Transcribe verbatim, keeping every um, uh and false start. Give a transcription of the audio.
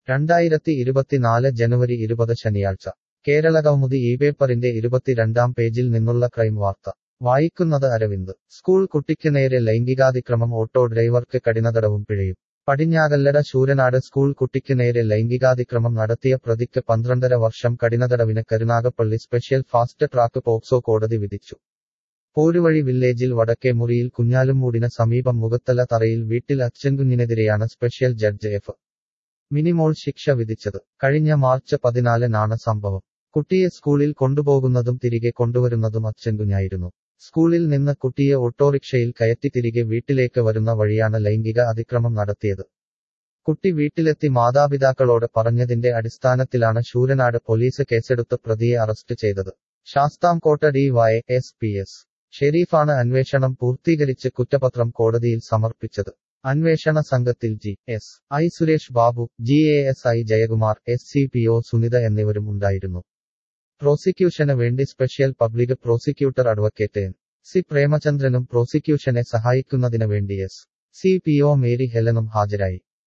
രണ്ടായിരത്തി ഇരുപത്തിനാല് ജനുവരി ഇരുപത് ശനിയാഴ്ച കേരളകൗമുദി ഈ പേപ്പറിന്റെ ഇരുപത്തിരണ്ടാം പേജിൽ നിന്നുള്ള ക്രൈം വാർത്ത വായിക്കുന്നത് അരവിന്ദ്. സ്കൂൾ കുട്ടിക്ക് നേരെ ലൈംഗികാതിക്രമം, ഓട്ടോ ഡ്രൈവർക്ക് കഠിനതടവും പിഴയും. പടിഞ്ഞാകല്ലട ശൂരനാട് സ്കൂൾ കുട്ടിക്ക് നേരെ ലൈംഗികാതിക്രമം നടത്തിയ പ്രതിക്ക് പന്ത്രണ്ടര വർഷം കഠിനതടവിന് Karunagappally special fast track POCSO കോടതി വിധിച്ചു. പോരുവഴി വില്ലേജിൽ വടക്കേ മുറിയിൽ കുഞ്ഞാലുംമൂടിന് സമീപം മുഖത്തല തറയിൽ വീട്ടിൽ അച്ഛൻകുഞ്ഞിനെതിരെയാണ് സ്പെഷ്യൽ ജഡ്ജ് എഫ്. മിനിമോൾ ശിക്ഷ വിധിച്ചത്. കഴിഞ്ഞ മാർച്ച് പതിനാലിനാണ് സംഭവം. കുട്ടിയെ സ്കൂളിൽ കൊണ്ടുപോകുന്നതും തിരികെ കൊണ്ടുവരുന്നതും അച്ഛൻകുഞ്ഞായിരുന്നു. സ്കൂളിൽ നിന്ന് കുട്ടിയെ ഓട്ടോറിക്ഷയിൽ കയറ്റി തിരികെ വീട്ടിലേക്ക് വരുന്ന വഴിയാണ് ലൈംഗിക അതിക്രമം നടത്തിയത്. കുട്ടി വീട്ടിലെത്തി മാതാപിതാക്കളോട് പറഞ്ഞതിന്റെ അടിസ്ഥാനത്തിലാണ് ശൂരനാട് പോലീസ് കേസെടുത്ത് പ്രതിയെ അറസ്റ്റ് ചെയ്തത്. Sasthamkotta D Y S P S ഷെരീഫാണ് അന്വേഷണം പൂർത്തീകരിച്ച് കുറ്റപത്രം കോടതിയിൽ സമർപ്പിച്ചത്. അന്വേഷണ സംഘത്തിൽ G S I Suresh Babu, G A S I Jayakumar, S C P O Sunitha എന്നിവരും ഉണ്ടായിരുന്നു. പ്രോസിക്യൂഷന് വേണ്ടി special public prosecutor advocate N C പ്രേമചന്ദ്രനും പ്രോസിക്യൂഷനെ സഹായിക്കുന്നതിന് വേണ്ടി S C P O Mary ഹെലനും ഹാജരായി.